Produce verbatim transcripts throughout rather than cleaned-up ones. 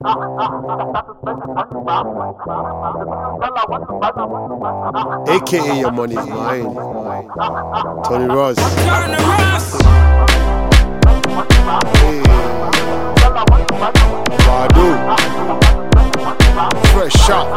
A K A your money is mine. Tony Ross. Hey. Badu. Fresh shot.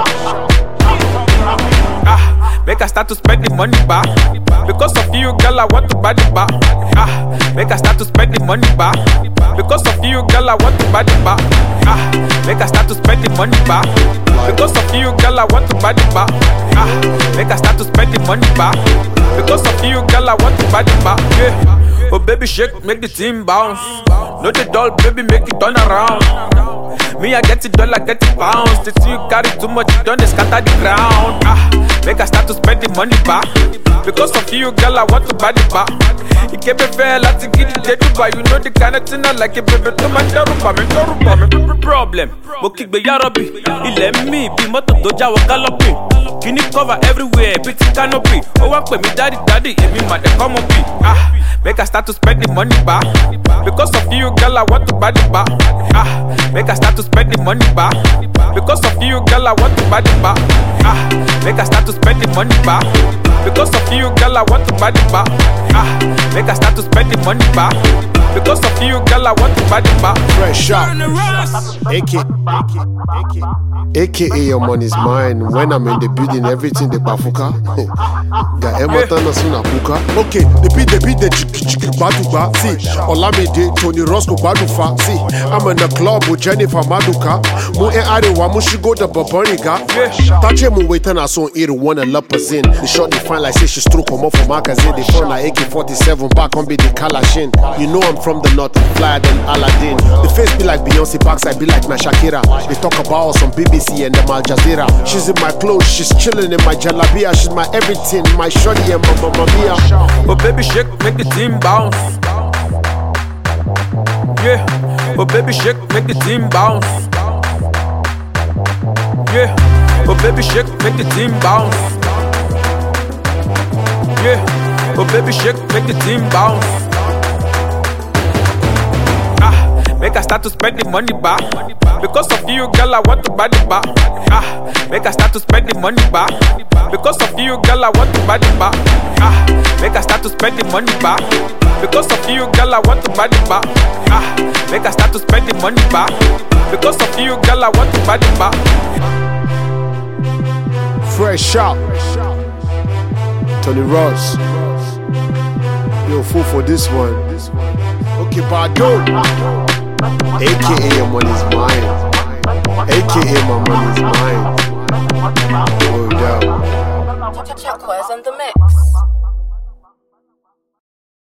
Ah, make I start to spend the money back. Because of you, girl, I want to buy the bar. Ah, make I start to spend the money back. Because of you, girl, I want to buy the bar. Ah, make I start to spend the money back. Because of you, girl, I want to buy the bar. Ah, make I start to spend the money back. Because of you, girl, I want to buy the bar. Yeah. Oh baby, shake, make the team bounce. No the doll, baby, make it turn around. Me, I get it dollar, get it pounds. The you carry too much, you done scatter the ground. Ah, make I start to spend the money back. Because of you, girl, I want to buy the bar. It can't be fair, let's get it dead, but you know the kind of thing I like it, baby. To my daruba, me daruba, me problem. But kick the yarabi, he let me be moto doja wa galloping. Can you cover everywhere, pretty canopy. Oh, I pay me daddy, daddy, and me mad, come up. Ah, make I start to spend the money back. Because of you, girl, I want to buy the bar. Ah, make I start to spend the money back. Because of you, girl, I want to buy the bar. Ah, make I start to spend the money back. Because of you, girl, I want to buy the bar. Ah, make I start to spend the money back. Because of you, girl, I want to buy the bar. Fresh shot. A K A K A your money is mine. When I'm in the building, everything the bafuka. Ga emata na suna puka. Okay, the beat, the beat, the chiki chiki baduka. See, Olamide, Tony Ross go badufa. See, I'm in the club with Jennifer Maduka. Mu e are wa mu shigo da babaniga. Tache mu waiting na so iri wanna lapas in. The shot they find like say she stroke come off for magazine. They phone like A K forty-seven back on be the Kalashin. You know I'm from the north, flyer than Aladdin. The face be like Beyonce, backside be like my Shakira. They talk about us on B B C and them Al Jazeera. She's in my clothes, she's chilling in my jalabia. She's my everything, my shorty and my mamma mia. Oh baby, shake, make the team bounce. Yeah. Oh baby, shake, make the team bounce. Yeah. Oh baby, shake, make the team bounce. Yeah. Oh baby, shake, make the team bounce. Make I start to spend the money back. Because of you, girl, I want to buy the bar. Ah, make I start to spend the money back. Because of you, girl, I want to buy the bar. Ah, make I start to spend the money back. Because of you, girl, I want to buy the bar. Ah, make I start to spend the money back. Because of you, girl, I want to buy the bar. Fresh shot. Tony Ross. Yo, fool for this one. Okay, Badu. A K A your money is mine. A K A my money is mine. Oh, yeah. Turquoise on the mix.